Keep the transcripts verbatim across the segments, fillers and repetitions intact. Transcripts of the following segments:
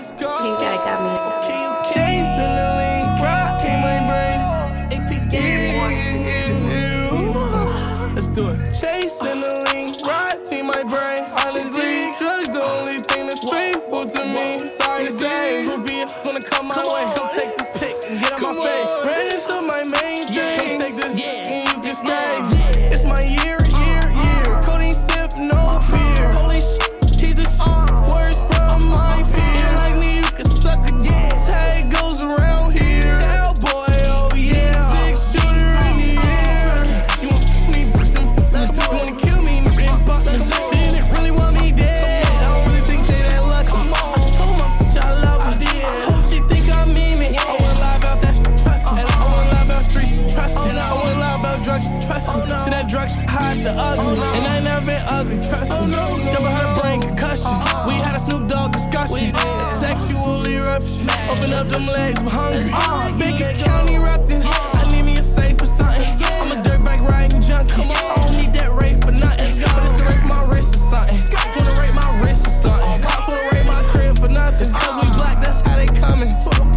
let's go. Pink guy got me. Okay, okay. Chasing the lean, rocking my brain. A P K. Let's do it. Chasing the lean, rocking my brain. Honestly, drugs the only thing that's faithful to me. Sorry to say, groupie gonna come my way. Come take this pic and get on my face. Ran into my main thing. Come take this and you can stay. It's my year, year, year. Codeine sip, no beer. Holy shit, he's the worst from my peer. Like me, you can suck a dick. Tag goes around here. Cowboy, oh yeah. Six shooter in the air. You wanna f me, them let's go. You wanna kill me, and buck them. Didn't really want me dead. I don't really think they that lucky. Come on, told my bitch I love her dead. Hope she think I mean me. I wouldn't lie about that shit, trust me. And I wouldn't lie about streets, trust me. And I wouldn't lie about drugs, trust me. See that drugs hide the ugly, and I ain't never been ugly, trust me. Double her brain concussion. We had a Snoop Dogg discussion. Sexual eruption. Open up them legs, I'm hungry. Bacon County erupting. I need me a safe for something. I'm a dirtbag riding junkie. I don't need that rate for nothing. But it's a rate for my wrist or something. Wanna rate my wrist or something. Cops wanna rate my crib for nothing. Cause we black, that's how they coming.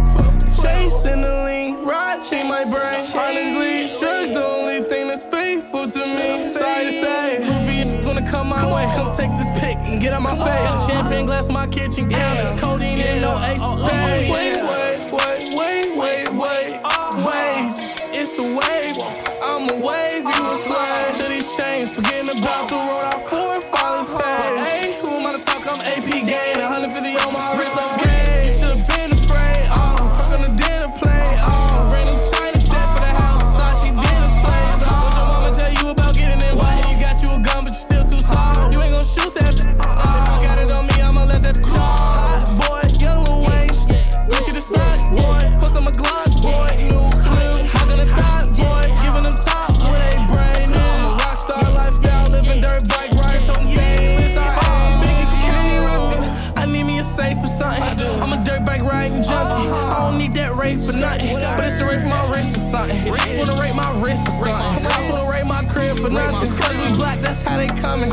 Chasing the lean, rotting my brain. Honestly, drugs the only thing that's faithful to me. Sorry to say, groupie wanna come my way. Come take this pic and get on my face. Champagne glass on my kitchen counters. Codeine and no ace of spades. Wait, wait, wait, wait, wait, wait. Wait, it's a wave. I'm a wave, you a slave. To these chains, forgetting about the road our forefathers paved. Hey, who am I to talk? I'm A P gain. one hundred fifty on my wrist, I'm gay. Should've been afraid, oh. Fuck on the dinner plate, oh. Random China set for the house, Sashi dinner plays, oh. What your mama tell you about getting involved? You got you a gun, but you still too soft. You ain't gon' shoot that bitch. If I got it on me, I'ma let that bitch off. Boy, young Lil Wayne, get you the side, boy. Put some a Glock, boy. New clip, hug on the thigh, boy. Giving them top with a brain. I'm a rockstar lifestyle, living dirt bike ride, toting stainless. I ain't big candy rapping. I need me a safe for something. I'm a dirtbag riding junkie. I don't need that rate for nothing, but it's the rate for my wrist or something. Wanna rate my wrist or something. I wanna rate my crib for nothing. Cause we black, that's how they coming.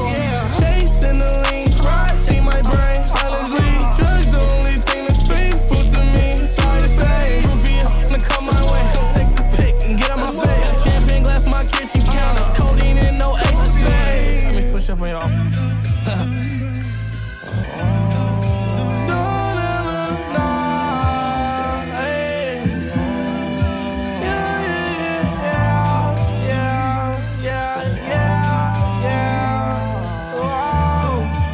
Chasing the lean, rotting my brain. Honestly, drugs the only thing that's faithful to me. Sorry to say, groupie gonna come my way. Come take this pic and get on my face. Champagne glass on my kitchen counters. Codeine and no ace of spades. Let me switch up on y'all. Don't ever know, hey. Yeah, yeah, yeah, yeah, yeah, yeah. Whoa.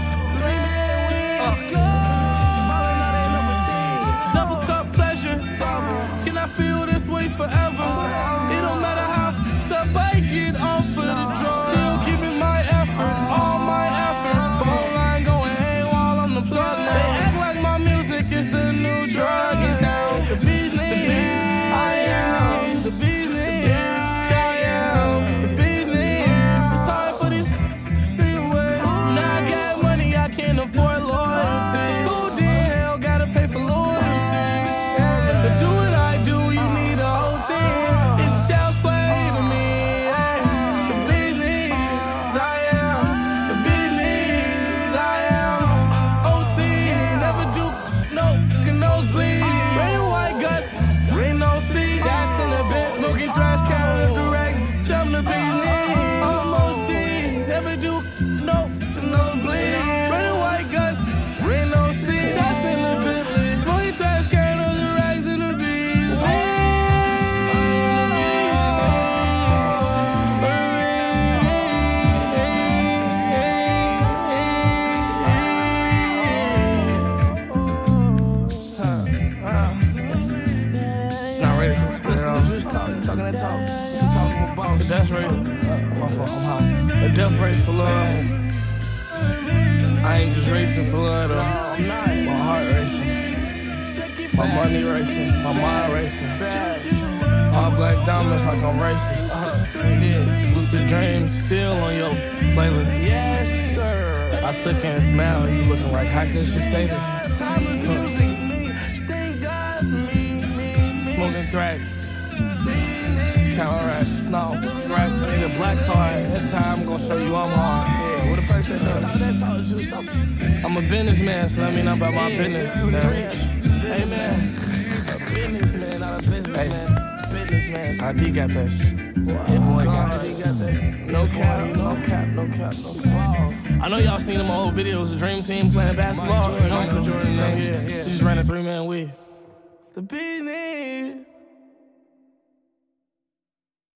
Double cup pleasure. Can I feel this way forever? It don't matter how the bike get off of the drug. Still giving my effort, all my effort. Phone line going AWOL, I'm the plug now. They act like my music is the new drug in town. The business, I am the business. I am the business. It's hard for these three away. Now I got money, I can't afford loyalty. Cool deal, hell, gotta pay for loyalty. To do what I do, you need a whole team. It's child's play to me. The business, I am. The business, I am. O C, never do no can nosebleed. Red and white guts, ain't no C. Gas in the bed, smoking trash, counting the racks, jump the business. I'm O C, never do no can nosebleed. Red and white guts, ain't no C. Gas in the bed, smoking trash, counting the racks in the Not ready for this. Just talking, talking that talk. This is talking about the death rate. Uh, my fault, I'm high. The death rate for love. I ain't just racing for love though. My heart racing. My money racing. My mind racing. All black diamonds like I'm racist. Lucid dreams still on your playlist. Yes, sir. I took in a smile and you looking like, how could you say this? Timeless music. Smoking thrash. Count racks. No, racks. I need a black card. This time I'm gonna show you I'm hard. Yeah, what the fuck said that? That talk, just stop. I'm I'm a businessman, so let me know about my business. Hey man, a businessman, not a businessman. Hey. Businessman. I D got that shit. Wow. Your boy got that. He got that. No cap, no cap, no cap, no cap. Wow. I know y'all seen in my old videos, the Dream Team playing basketball. Michael Jordan, Michael Jordan, yeah, yeah. You just ran a three-man weave. The business.